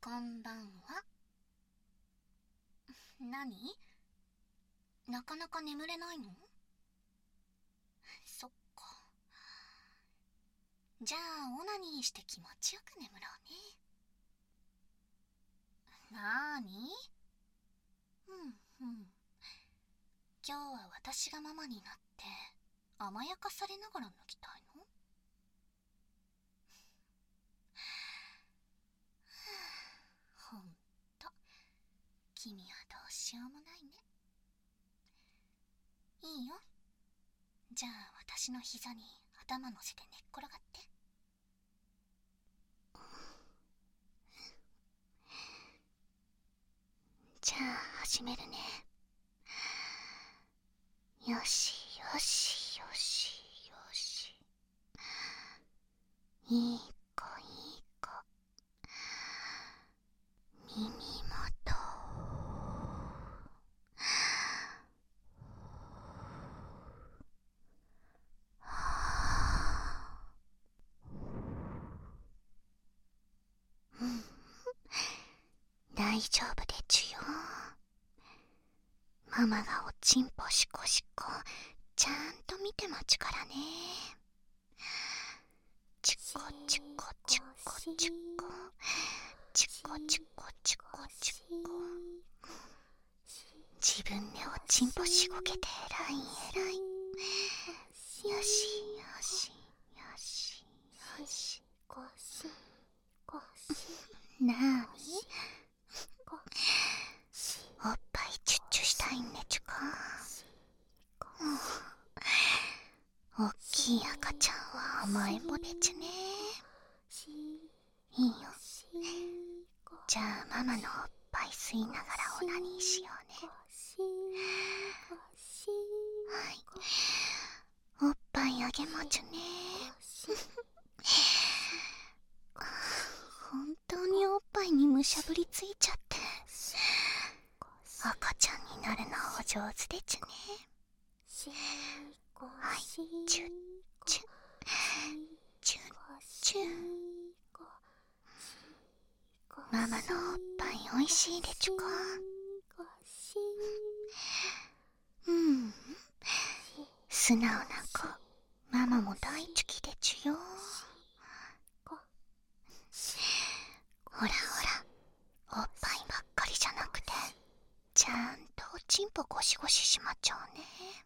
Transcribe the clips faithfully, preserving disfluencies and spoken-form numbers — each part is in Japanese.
こんばんは。何？なかなか眠れないの？そっか。じゃあオナニーして気持ちよく眠ろうね。なーに？うんうん。今日は私がママになって甘やかされながら抜きたいの？ほんと君はどうしようもないね。いいよ。じゃあ私の膝に頭乗せて寝っ転がって。じゃあ始めるね。よしよしよしよし。いい子いい子。耳元。うん、大丈夫でちゅよ。ママがおちんぽしこしこちゃんと見てまちからね。チコチコチコチコチコチコチコチコ。自分でおちんぽしごけてえらいえらい。よしよしよしよし。なーに？おっぱいチュッチュしたいんでちゅか？おっきい赤ちゃんは甘えんぼでちゅね。いいよ。じゃあママのおっぱい吸いながらオナニーしようね。はい、おっぱいあげもちゅね。本当におっぱいにむしゃぶりついちゃって赤ちゃんになるのお上手でちゅね。はい、チュッチュッチュッチュッ。ママのおっぱいおいしいでちゅか？うん、素直な子、ママも大好きでちゅよ。ほらほら、おっぱいばっかりじゃなくてちゃんとおちんぽゴシゴシしまっちゃうね。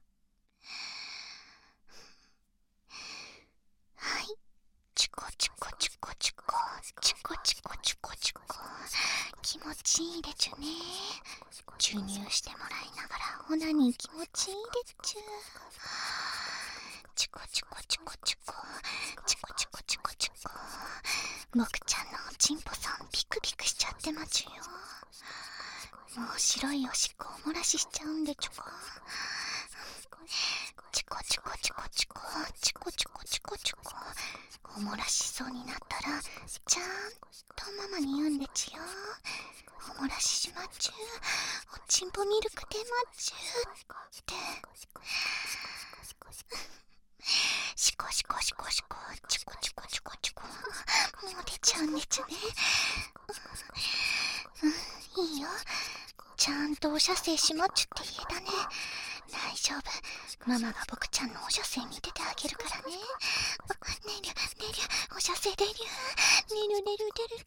はい、チコチコチコチコチコチコチコチコ。気持ちいいでちゅね。注入してもらいながらオナニー気持ちいいでちゅ。チコチコチコチコチコチコチコチコ。僕ちゃんのおちんぽさんピクピクしちゃってまちゅよ。もう白いおしっこお漏らししちゃうんでちょか。チコチコチコチコチコチコチコチコ。お漏らしそうになったらちゃんとママに言うんでちよ。お漏らししまっちゅう、おちんぽミルク出まっちゅうって。シコシコシコシコチコチコチコチコ。もう出ちゃうんでちゅね。うん、いいよ。ちゃんとお射精しまっちゅって言えだね。大丈夫、ママが僕ちゃんのお射精見ててあげるからね。ねりゅねりゅお射精出る。ねるねる出る出る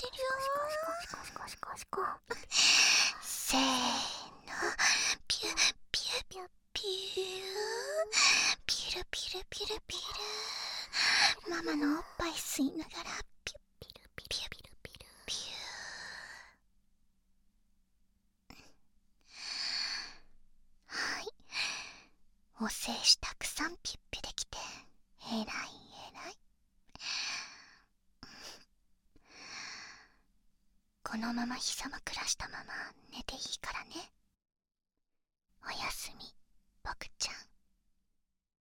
よ。せーの、ピュピュピュピューピルピルピルピル。ママのおっぱい吸いながらピュピルピルピルピルピュー。はい、お精子たくさんピュッピュできてえらいえらい。このまま膝枕したまま寝ていいからね。おやすみ、僕ちゃん。